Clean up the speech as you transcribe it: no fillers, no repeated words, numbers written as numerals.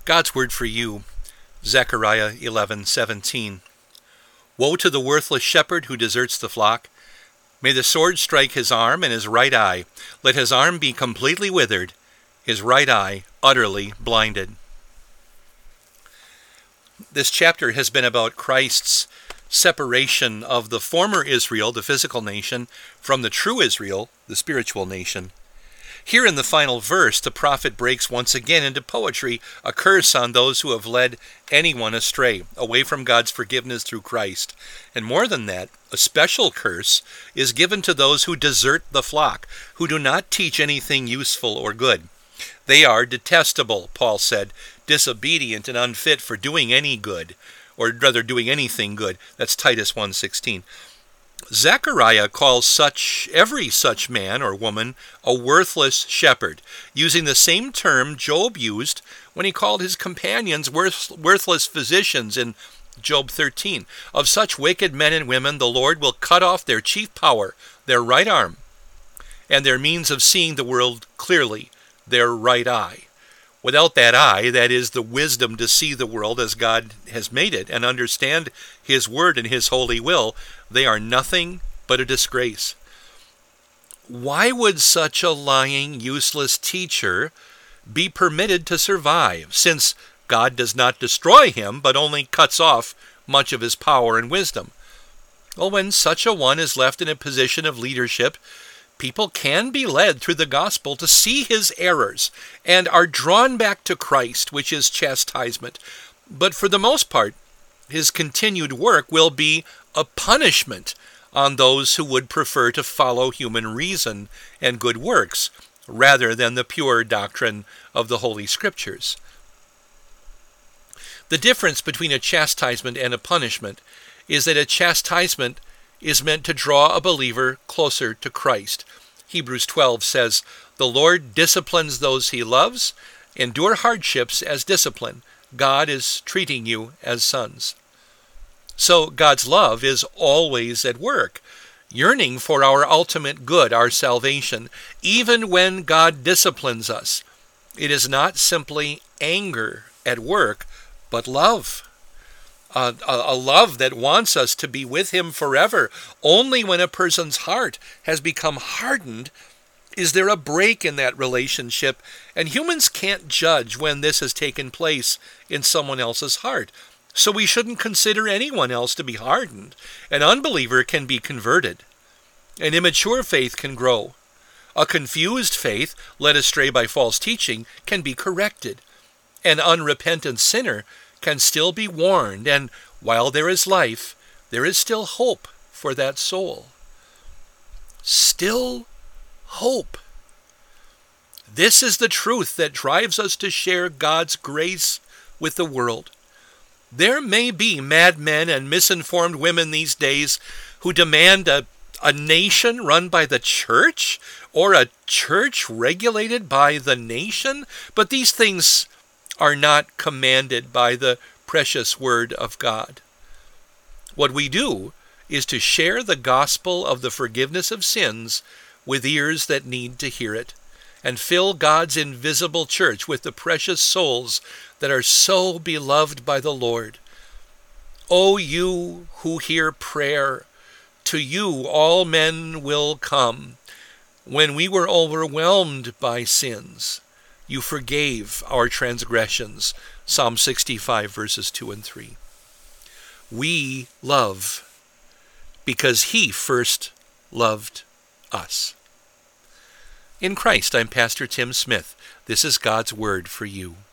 God's word for you, Zechariah 11:17. Woe to the worthless shepherd who deserts the flock. May the sword strike his arm and his right eye. Let his arm be completely withered, his right eye utterly blinded. This chapter has been about Christ's separation of the former Israel, the physical nation, from the true Israel, the spiritual nation. Here in the final verse, the prophet breaks once again into poetry, a curse on those who have led anyone astray, away from God's forgiveness through Christ. And more than that, a special curse is given to those who desert the flock, who do not teach anything useful or good. They are detestable, Paul said, disobedient and unfit for doing any good, or rather doing anything good. That's Titus 1:16. Zechariah calls every such man or woman a worthless shepherd, using the same term Job used when he called his companions worthless physicians in Job 13. Of such wicked men and women the Lord will cut off their chief power, their right arm, and their means of seeing the world clearly, their right eye. Without that eye, that is, the wisdom to see the world as God has made it and understand His word and His holy will, they are nothing but a disgrace. Why would such a lying, useless teacher be permitted to survive, since God does not destroy him, but only cuts off much of his power and wisdom? Well, when such a one is left in a position of leadership, people can be led through the gospel to see his errors and are drawn back to Christ, which is chastisement. But for the most part, his continued work will be a punishment on those who would prefer to follow human reason and good works rather than the pure doctrine of the Holy Scriptures. The difference between a chastisement and a punishment is that a chastisement is meant to draw a believer closer to Christ. Hebrews 12 says, "The Lord disciplines those he loves. Endure hardships as discipline. God is treating you as sons." So God's love is always at work, yearning for our ultimate good, our salvation, even when God disciplines us. It is not simply anger at work, but love. A love that wants us to be with him forever. Only when a person's heart has become hardened is there a break in that relationship, and humans can't judge when this has taken place in someone else's heart. So we shouldn't consider anyone else to be hardened. An unbeliever can be converted. An immature faith can grow. A confused faith, led astray by false teaching, can be corrected. An unrepentant sinner can still be warned, and while there is life, there is still hope for that soul. Still hope. This is the truth that drives us to share God's grace with the world. There may be madmen and misinformed women these days who demand a nation run by the church, or a church regulated by the nation, but these things are not commanded by the precious word of God. What we do is to share the gospel of the forgiveness of sins with ears that need to hear it, and fill God's invisible church with the precious souls that are so beloved by the Lord. O you who hear prayer, to you all men will come. When we were overwhelmed by sins, you forgave our transgressions. Psalm 65, verses 2 and 3. We love because he first loved us. In Christ, I'm Pastor Tim Smith. This is God's Word for you.